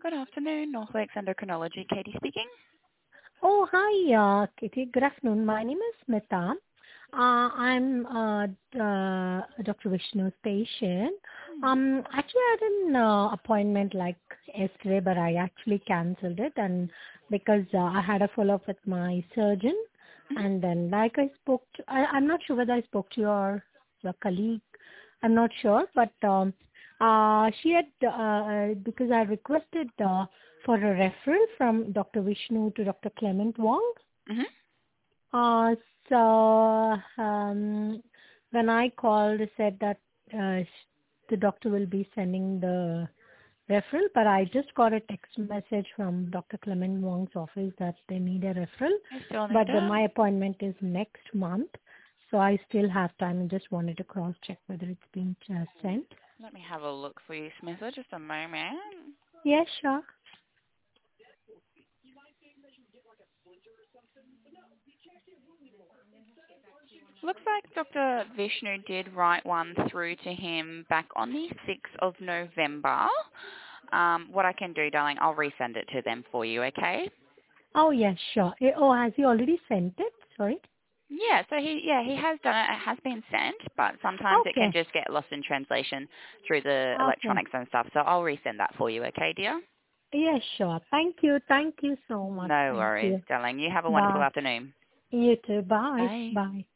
Good afternoon, Northwakes Endocrinology. Katie speaking. Oh, hi, Katie. Good afternoon. My name is Smita. I'm Dr. Vishnu's patient. Actually, I had an appointment like yesterday, but I actually cancelled it, and because I had a follow-up with my surgeon, and then like I'm not sure whether I spoke to your colleague. I'm not sure, but she had because I requested for a referral from Dr. Vishnu to Dr. Clement Wong. Mm-hmm. Uh, so when I called, they said that the doctor will be sending the referral, but I just got a text message from Dr. Clement Wong's office that they need a referral, I still need but it. my appointment is next month, so I still have time and just wanted to cross-check whether it's been sent. Let me have a look for you, Smitha. Just a moment. Yes, sure. Looks like Dr. Vishnu did write one through to him back on the 6th of November. What I can do, darling, I'll resend it to them for you, okay? Oh, yes, sure. Oh, has he already sent it? Sorry. Yeah, so he has done it. It has been sent, but sometimes it can Okay. just get lost in translation through the Okay. electronics and stuff. So I'll resend that for you, okay, dear? Yes, sure. Thank you. Thank you so much. No Thank worries, you. darling. You have a wonderful Bye. afternoon. You too. Bye. Bye. Bye.